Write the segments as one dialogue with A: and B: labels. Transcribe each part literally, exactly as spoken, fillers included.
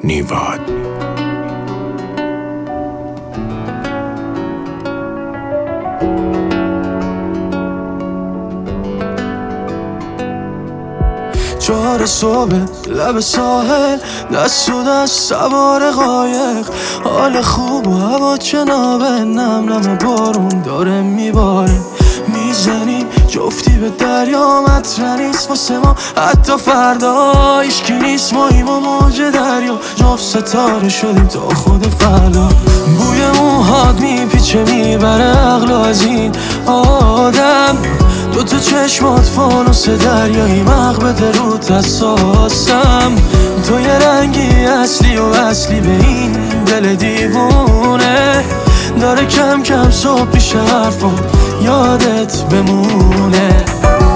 A: نیواد.
B: چهار صبح لب ساحل، دست و دست سوار قایق، حال خوب و هوا چنابه، نم نم بارون داره میباره، میزنیم جفتی به دریا، مطرح نیست واسه ما حتی فردا، هیچکی نیست ماییم و موج دریا، جفت ستاره شدیم تا خود فردا. بوی موهات میپیچه میبره عقل از این آدم، دوتا چشمات فانوس دریایی، مغبت رود حساسم، تو یه رنگی اصلی و اصلی به این دل دیوونه، داره کم کم صبح پیش حرفم یادت بمونه.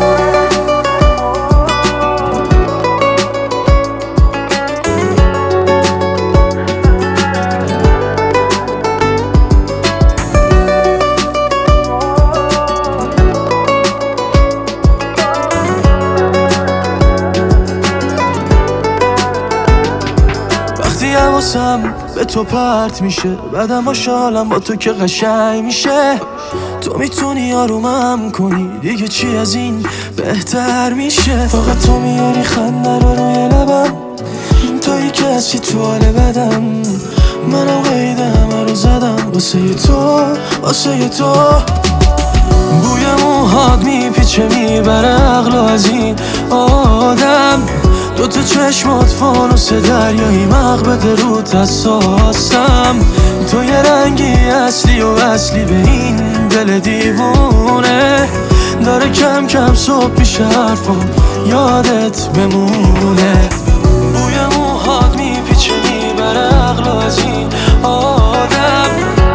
B: حواسم به تو پرت میشه، بعدم باشه حالم با تو که قشنگ میشه، تو میتونی آرومم کنی دیگه، چی از این بهتر میشه، فقط تو میاری خنده رو روی لبم، تویی کسی تو حال بدم، منم قید همه رو زدم واسه تو واسه تو. بوی موهات میپیچه میبره عقل از این آدم، دوتا چشمات فانوس دریایی، مغبت رود حساسم، تو یه رنگی اصلی و اصلی به این دل دیوونه، داره کم کم صبح پیش حرفم یادت بمونه. بوی موهات میپیچه میبره عقل از این آدم،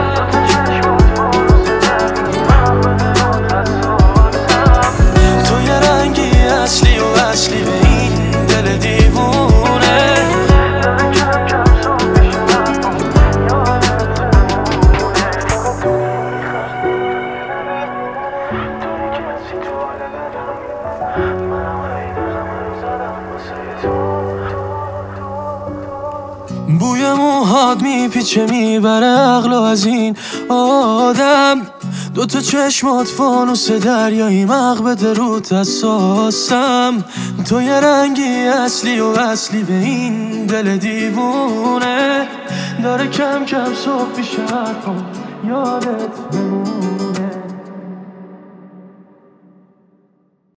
B: تو یه رنگی اصلی و اصلی به این دل دیوونه، بوی موهات میپیچه میبره عقل از این آدم، دوتا چشمات فانوس دریایی، مغبت رود حساسم، تو یه رنگی اصلی و اصلی به این دل دیوونه، داره کم کم صبح پیش حرفم یادت بمونه.